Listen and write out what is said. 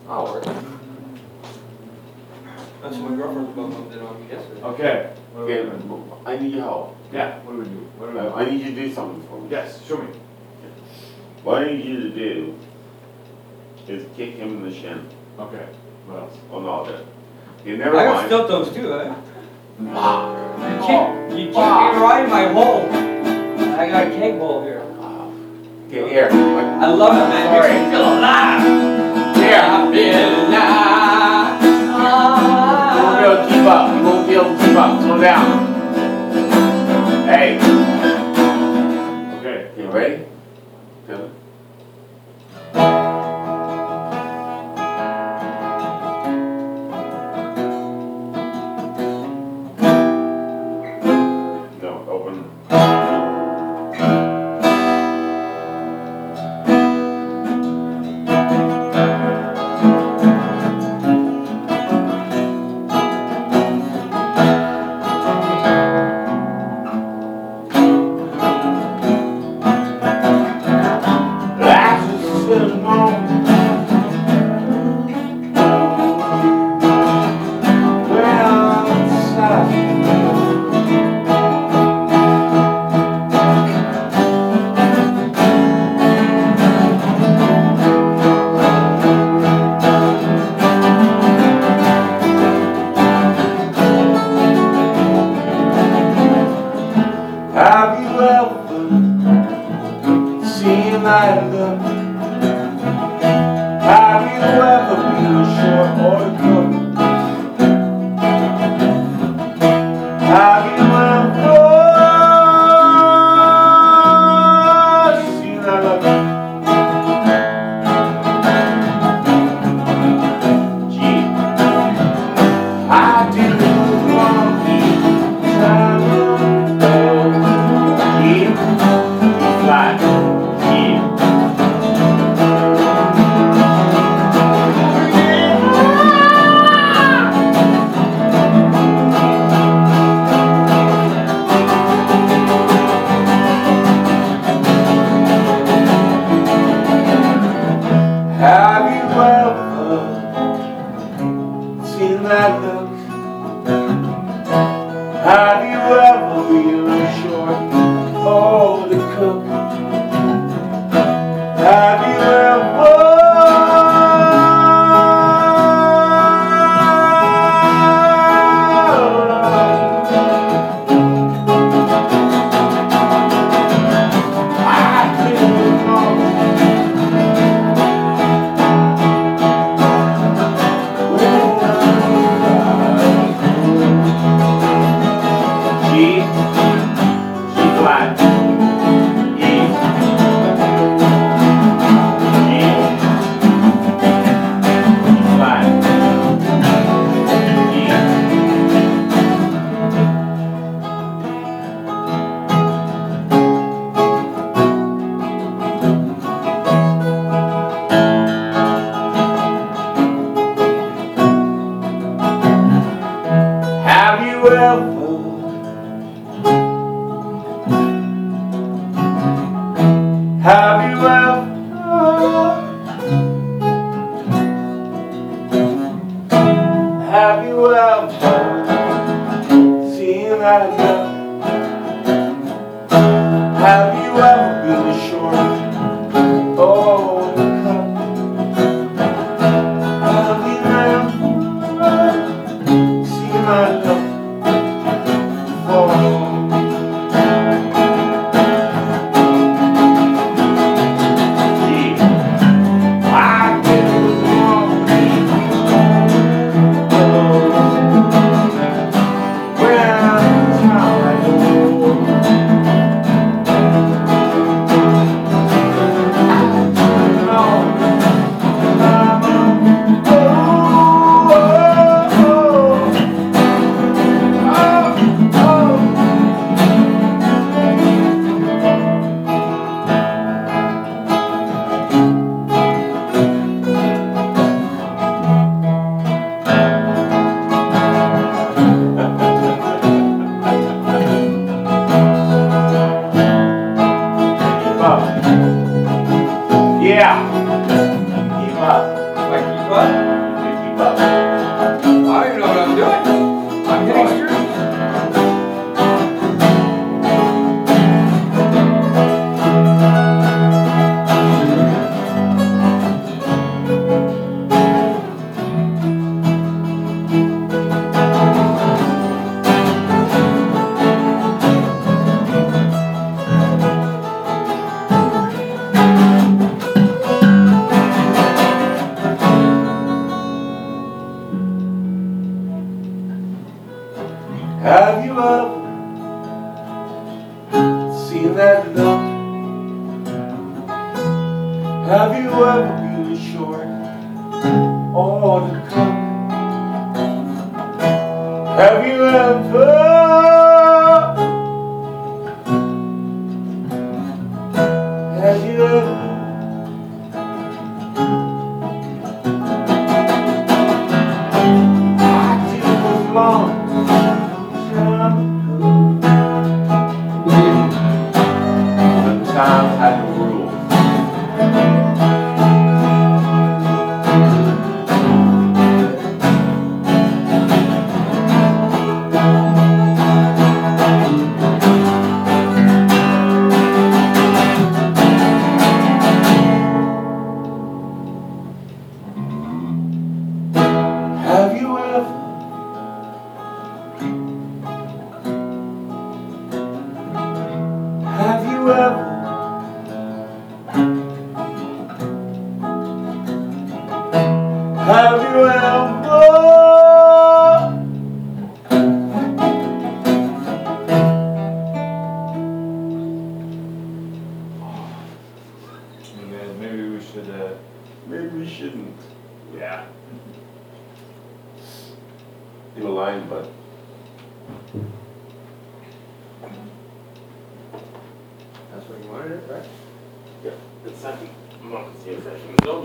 I'll work. That's what my girlfriend's about moved in on me yesterday. Okay. Okay, I need your help. Yeah, what do we do? What do we do? I need you to do something for me. Yes, show me. What I need you to do is kick him in the shin. Okay, what else? Oh, no, that. You never I got mind. stilt toes too, eh? Oh, You kicked me right in my hole. I got a cake bowl here. okay, here. I love it, man. It makes me feel alive. Here. I feel alive. You won't be able to keep up. You won't be able to keep up. Slow down. Hey. Okay. You ready? Good. No, open. Have you ever seen that look? Have you ever been a short or a cook? Have you ever seen that look? Gee, I didn't want to time. Flat. Have you ever seen that look? Have you ever been short or the cook? Have you G flat. Have you ever Have you ever Have you ever seen that look? Have you ever been short or the cup? Have you ever seen that look? Well, what? Keep up. I don't even know what I'm doing. I'm hitting strings. Have you ever seen that look? Have you ever been short or the cook? Have you ever I did was long when time had no rules. Have you ever Have you ever Have you ever Maybe we should, Maybe we shouldn't. yeah. Do a line, but That's what you wanted it, right? yeah, it's second. I'm not gonna see a second.